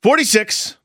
46.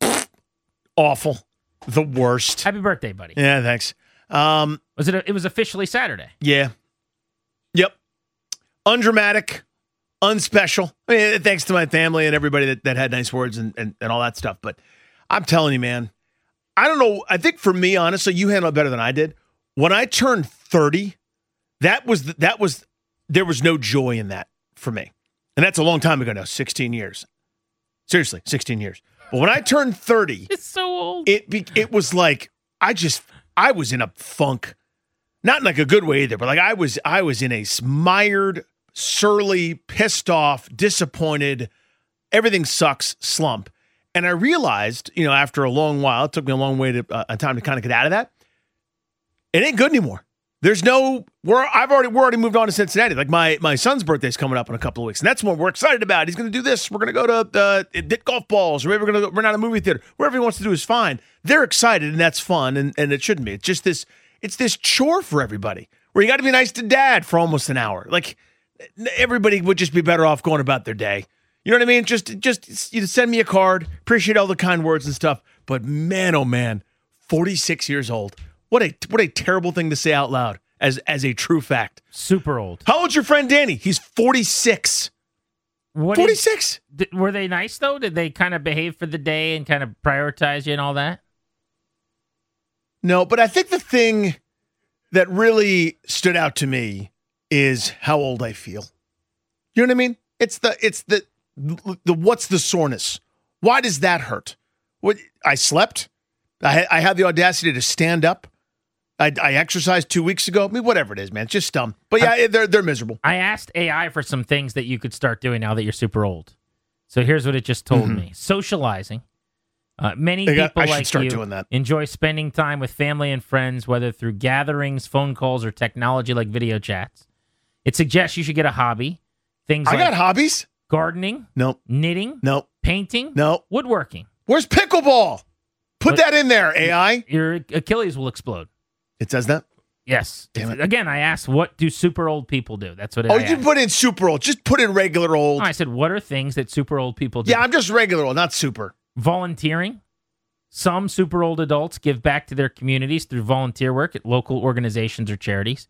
Awful. The worst. Happy birthday, buddy. Yeah, thanks. It was officially Saturday. Yeah. Yep. Undramatic, unspecial. I mean, thanks to my family and everybody that had nice words and all that stuff. But I'm telling you, man, I don't know. I think for me, honestly, you handled it better than I did. When I turned 30, there was no joy in that for me. And that's a long time ago now, 16 years. Seriously, 16 years. But when I turned 30, It's so old. it was like I was in a funk. Not in like a good way either, but like I was in a mired, surly, pissed off, disappointed, everything sucks slump. And I realized, after a long while, it took me a long way a time to kind of get out of that. It ain't good anymore. We're already moved on to Cincinnati. Like my son's birthday's coming up in a couple of weeks, and that's what we're excited about. He's going to do this. We're going to go to hit golf balls, or maybe we're going to run out of movie theater. Whatever he wants to do is fine. They're excited, and that's fun, and it shouldn't be. It's just this chore for everybody where you got to be nice to dad for almost an hour. Like everybody would just be better off going about their day. You know what I mean? Just you send me a card. Appreciate all the kind words and stuff. But man, oh man, 46 years old. What a terrible thing to say out loud as a true fact. Super old. How old's your friend Danny? He's 46. 46? Were they nice, though? Did they kind of behave for the day and kind of prioritize you and all that? No, but I think the thing that really stood out to me is how old I feel. You know what I mean? It's the what's the soreness? Why does that hurt? I slept. I had the audacity to stand up. I exercised 2 weeks ago. I mean, whatever it is, man. It's just dumb. But yeah, they're miserable. I asked AI for some things that you could start doing now that you're super old. So here's what it just told me. Socializing. Many people like you doing that. Enjoy spending time with family and friends, whether through gatherings, phone calls, or technology like video chats. It suggests you should get a hobby. I got hobbies. Gardening. Nope. Knitting. Nope. Painting. Nope. Woodworking. Where's pickleball? Put that in there, AI. Your Achilles will explode. It says that? Yes. Damn it. Again, I asked, what do super old people do? That's what you didn't put in super old. Just put in regular old. I said, what are things that super old people do? Yeah, I'm just regular old, not super. Volunteering. Some super old adults give back to their communities through volunteer work at local organizations or charities.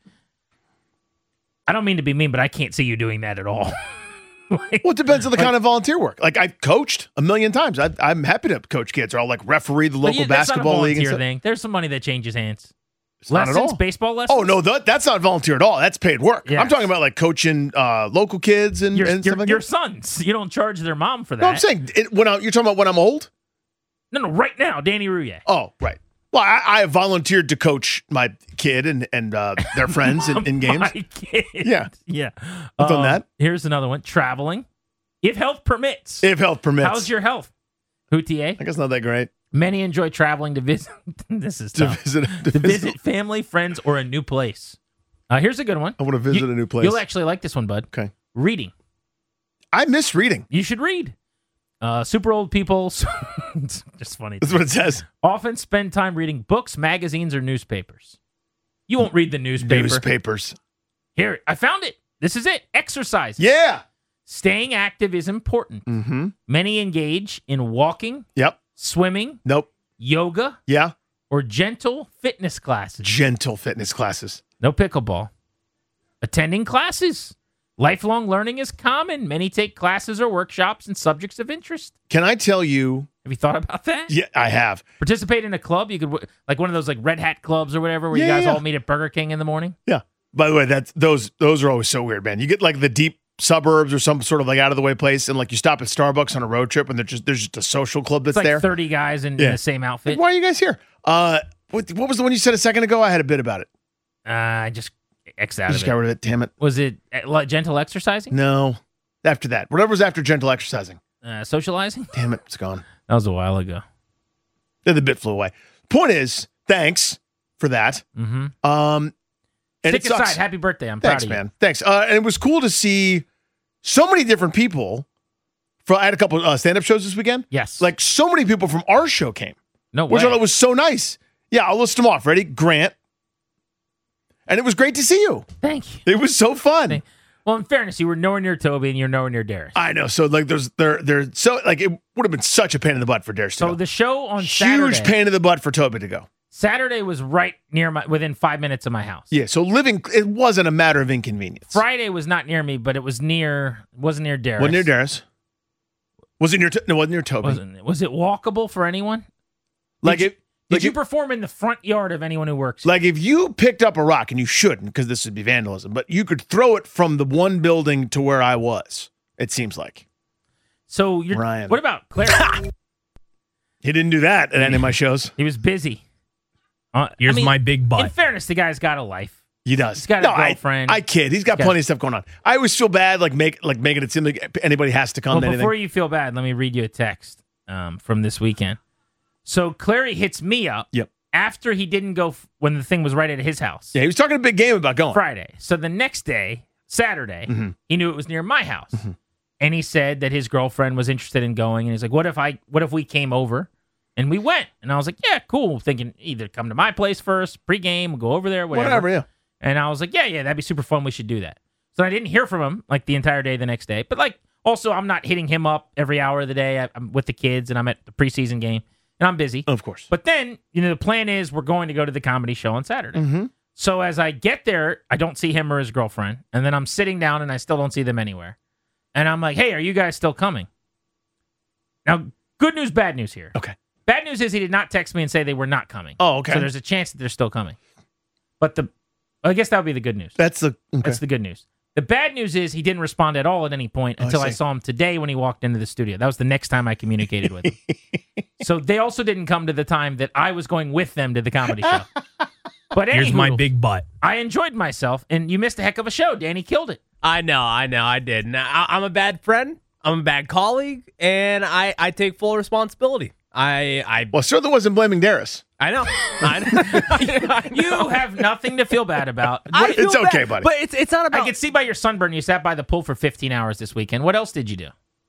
I don't mean to be mean, but I can't see you doing that at all. Well, it depends on the kind of volunteer work. Like, I've coached a million times. I'm happy to coach kids, or I'll like referee the local basketball league. That's not a volunteer thing. There's some money that changes hands. Lessons, not at all. Baseball lessons? Oh, no, that's not volunteer at all. That's paid work. Yes. I'm talking about like coaching local kids and stuff like your that. sons. You don't charge their mom for that. No, I'm saying, you're talking about when I'm old? No, right now, Danny Rouillet. Oh, right. Well, I have volunteered to coach my kid and their friends in games. My kid. Yeah. Yeah. I've done that. Here's another one. Traveling. If health permits. If health permits. How's your health? Houtier? I guess not that great. Many enjoy traveling to visit. This is tough. To visit family, friends, or a new place. Here's a good one. I want to visit a new place. You'll actually like this one, bud. Okay. Reading. I miss reading. You should read. Super old people. It's just funny. That's what it says. Often spend time reading books, magazines, or newspapers. You won't read the newspaper. Newspapers. Here, I found it. This is it. Exercise. Yeah. Staying active is important. Mm-hmm. Many engage in walking. Yep. Swimming. Nope. Yoga. Yeah. Or gentle fitness classes. Gentle fitness classes. No pickleball. Attending classes. Lifelong learning is common. Many take classes or workshops in subjects of interest. Can I tell you? Have you thought about that? Yeah, I have. Participate in a club. You could, like one of those like red hat clubs or whatever, where you guys all meet at Burger King in the morning. Yeah. By the way, those are always so weird, man. You get like the deep suburbs or some sort of like out of the way place, and like you stop at Starbucks on a road trip, and there's just a social club that's it's like there. 30 guys in the same outfit. Like, why are you guys here? What was the one you said a second ago? I had a bit about it. I just X out of it. Just got rid of it. Damn it. Was it gentle exercising? No. After that, whatever was after gentle exercising. Socializing? Damn it, it's gone. That was a while ago. Then the bit flew away. Point is, thanks for that. Mm-hmm. And stick aside. Happy birthday. I'm proud of you. Thanks, man. Thanks. And it was cool to see so many different people. I had a couple stand-up shows this weekend. Yes. Like so many people from our show came. No way. Which I thought was so nice. Yeah, I'll list them off. Ready? Grant. And it was great to see you. Thank you. It was so fun. Well, in fairness, you were nowhere near Toby and you're nowhere near Darius. I know. So like they're so like it would have been such a pain in the butt for Darius to So go. the show on Huge Saturday, pain in the butt for Toby to go. Saturday was right near within 5 minutes of my house. Yeah. So it wasn't a matter of inconvenience. Friday was not near me, but it wasn't near Darius. Wasn't near Darius. Was it near? No, wasn't near Toby. Was it walkable for anyone? Did you perform in the front yard of anyone who works here? Like if you picked up a rock, and you shouldn't because this would be vandalism, but you could throw it from the one building to where I was, it seems like. So you're Ryan. What about Claire? He didn't do that at any of my shows. He was busy. Here's my big butt. In fairness, the guy's got a life. He does. He's got a girlfriend. I kid. He's got plenty of stuff going on. I always feel bad, making it seem like anybody has to come to Well, anything. before you feel bad, let me read you a text from this weekend. So Clary hits me up. Yep. After he didn't go when the thing was right at his house. Yeah, he was talking a big game about going. Friday. So the next day, Saturday, he knew it was near my house. And he said that his girlfriend was interested in going. And he's like, what if we came over and we went? And I was like, yeah, cool. Thinking either come to my place first, pregame, we'll go over there, whatever. Yeah. And I was like, yeah, that'd be super fun. We should do that. So I didn't hear from him the entire day the next day. But also I'm not hitting him up every hour of the day. I'm with the kids and I'm at the preseason game and I'm busy. Of course. But then, the plan is we're going to go to the comedy show on Saturday. So as I get there, I don't see him or his girlfriend. And then I'm sitting down and I still don't see them anywhere. And I'm like, hey, are you guys still coming? Now, good news, bad news here. Okay. Bad news is he did not text me and say they were not coming. Oh, okay. So there's a chance that they're still coming. But I guess that would be the good news. That's the good news. The bad news is he didn't respond at all at any point until I saw him today when he walked into the studio. That was the next time I communicated with him. So they also didn't come to the time that I was going with them to the comedy show. But Here's my big butt. I enjoyed myself, and you missed a heck of a show. Danny killed it. I know, I did. Now, I'm a bad friend. I'm a bad colleague, and I take full responsibility. Well, sure, that wasn't blaming Darius. I know. You have nothing to feel bad about. It's okay, buddy. But it's not about. I could see by your sunburn you sat by the pool for 15 hours this weekend. What else did you do?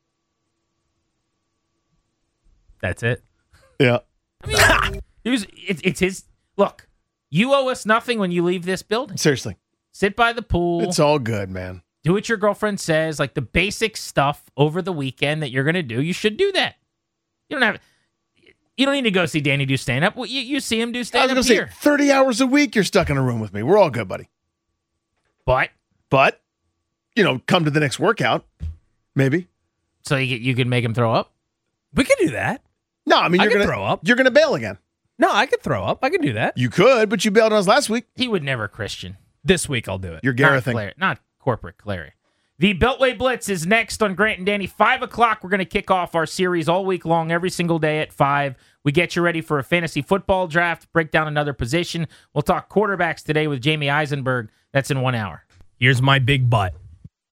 That's it. Yeah. It's his. Look, you owe us nothing when you leave this building. Seriously. Sit by the pool. It's all good, man. Do what your girlfriend says, like the basic stuff over the weekend that you're going to do. You should do that. You don't need to go see Danny do stand-up. You see him do I was stand-up going to say, here. 30 hours a week you're stuck in a room with me. We're all good, buddy. But come to the next workout, maybe. So you can make him throw up? We could do that. No, I mean, I you're could going to throw up. You're going to bail again. No, I could throw up. I can do that. You could, but you bailed on us last week. He would never Christian. This week I'll do it. You're Garething. Not corporate Clary. The Beltway Blitz is next on Grant and Danny. 5 o'clock, we're going to kick off our series all week long, every single day at 5. We get you ready for a fantasy football draft, break down another position. We'll talk quarterbacks today with Jamie Eisenberg. That's in 1 hour. Here's my big butt.